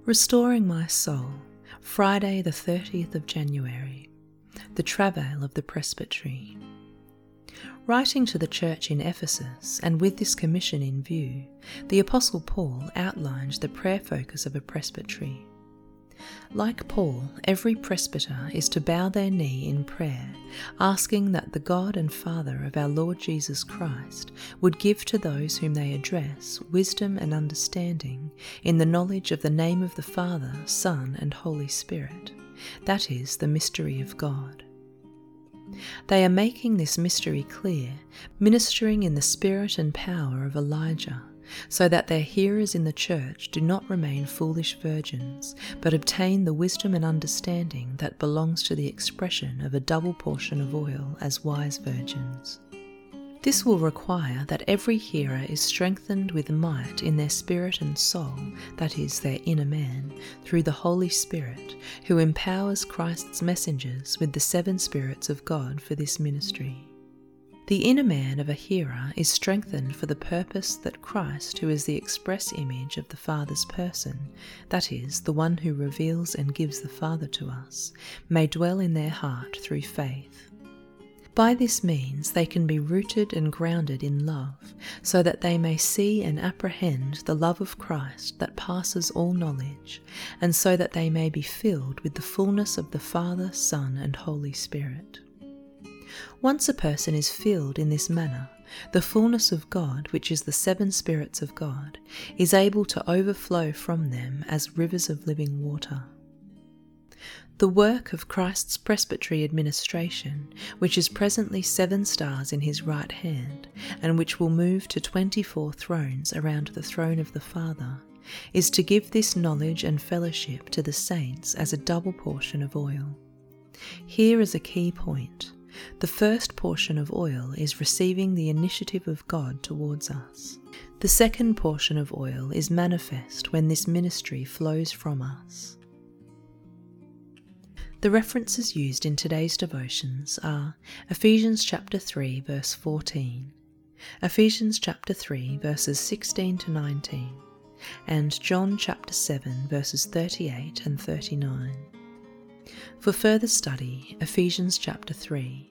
Restoring My Soul, Friday the 30th of January, the Travail of the Presbytery. Writing to the church in Ephesus, and with this commission in view, the Apostle Paul outlined the prayer focus of a presbytery. Like Paul, every presbyter is to bow their knee in prayer, asking that the God and Father of our Lord Jesus Christ would give to those whom they address wisdom and understanding in the knowledge of the name of the Father, Son, and Holy Spirit, that is, the mystery of God. They are making this mystery clear, ministering in the spirit and power of Elijah, so that their hearers in the church do not remain foolish virgins, but obtain the wisdom and understanding that belongs to the expression of a double portion of oil as wise virgins. This will require that every hearer is strengthened with might in their spirit and soul, that is, their inner man, through the Holy Spirit, who empowers Christ's messengers with the 7 spirits of God for this ministry. The inner man of a hearer is strengthened for the purpose that Christ, who is the express image of the Father's person, that is, the one who reveals and gives the Father to us, may dwell in their heart through faith. By this means they can be rooted and grounded in love, so that they may see and apprehend the love of Christ that passes all knowledge, and so that they may be filled with the fullness of the Father, Son, and Holy Spirit. Once a person is filled in this manner, the fullness of God, which is the 7 spirits of God, is able to overflow from them as rivers of living water. The work of Christ's presbytery administration, which is presently 7 stars in his right hand, and which will move to 24 thrones around the throne of the Father, is to give this knowledge and fellowship to the saints as a double portion of oil. Here is a key point. The first portion of oil is receiving the initiative of God towards us. The second portion of oil is manifest when this ministry flows from us. The references used in today's devotions are Ephesians chapter 3 verse 14, Ephesians chapter 3 verses 16 to 19, and John chapter 7 verses 38 and 39. For further study, Ephesians chapter 3,